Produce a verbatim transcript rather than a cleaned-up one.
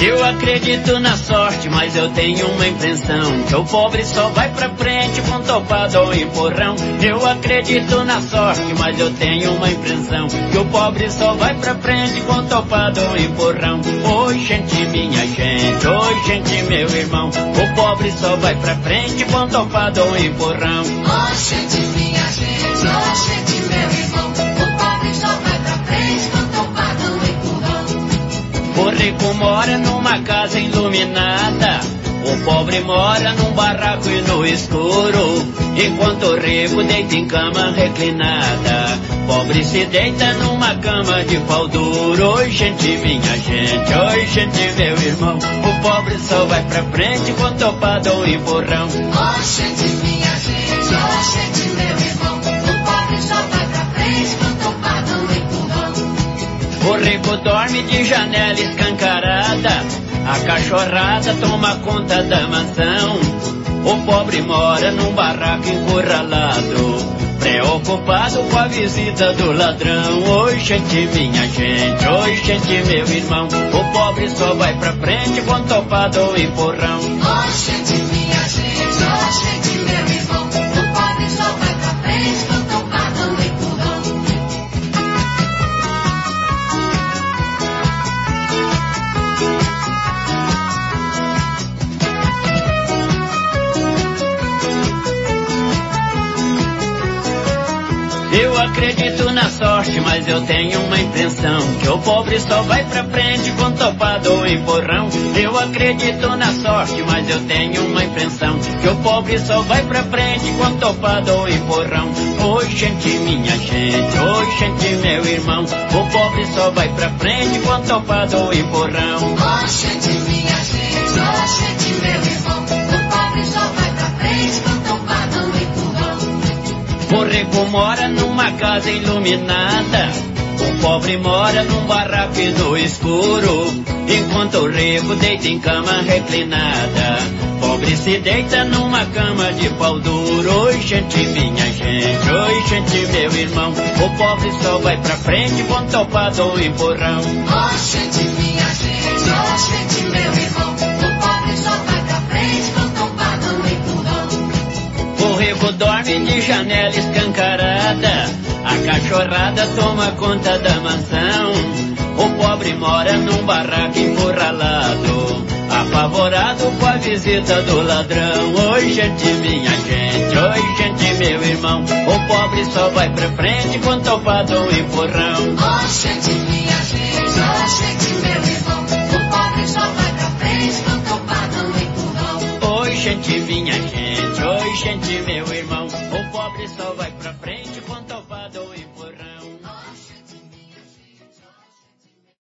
Eu acredito na sorte, mas eu tenho uma impressão que o pobre só vai pra frente com topado ou empurrão. Eu acredito na sorte, mas eu tenho uma impressão que o pobre só vai pra frente com topado ou empurrão. Oi, gente, minha gente, oi, gente, meu irmão, o pobre só vai pra frente com topado ou empurrão. Oi, gente, minha gente, oi, gente, meu irmão, o pobre só vai pra frente com topado ou empurrão. O rico mora numa casa iluminada, o pobre mora num barraco e no escuro. Enquanto o rico deita em cama reclinada, pobre se deita numa cama de pau duro. Oi, gente, minha gente, oi, gente, meu irmão, o pobre só vai pra frente com topado ou empurrão. Oi, gente, minha gente, oi, gente, meu irmão, o pobre só vai pra frente com topado ou empurrão. O rico dorme de janela escancarada, a cachorrada toma conta da mansão. O pobre mora num barraco encurralado, preocupado com a visita do ladrão. Oi, gente, minha gente, oi, gente, meu irmão, o pobre só vai pra frente com topado ou empurrão. Oi, gente, minha gente, oi, gente, meu irmão, o pobre só vai pra frente com topado ou empurrão. Eu acredito na sorte, mas eu tenho uma impressão que o pobre só vai pra frente com topado ou empurrão. Eu acredito na sorte, mas eu tenho uma impressão que o pobre só vai pra frente com topado ou empurrão. Oi, gente, minha gente, oi, gente, meu irmão, o pobre só vai pra frente com topado ou empurrão. Oi, gente, minha gente, oi, gente, meu irmão, o pobre só vai pra frente com topado ou empurrão. O rico mora numa casa iluminada, o pobre mora num barraco e no escuro. Enquanto o rico deita em cama reclinada, pobre se deita numa cama de pau duro. Oi, gente, minha gente, oi, gente, meu irmão, o pobre só vai pra frente com topado ou empurrão. Oi, gente, minha gente, oi, gente, meu irmão, o pobre só vai pra frente com topado ou empurrão. O rico dorme de janela escancarada, a cachorrada toma conta da mansão. O pobre mora num barraco encurralado, apavorado com a visita do ladrão. Oi, gente, minha gente, oi, gente, meu irmão, o pobre só vai pra frente com topado ou empurrão. Oi, gente, minha gente, oi, gente, meu irmão, o pobre só vai pra frente com topado ou empurrão. Oi, gente, minha gente, oi, gente, meu irmão, o pobre só vai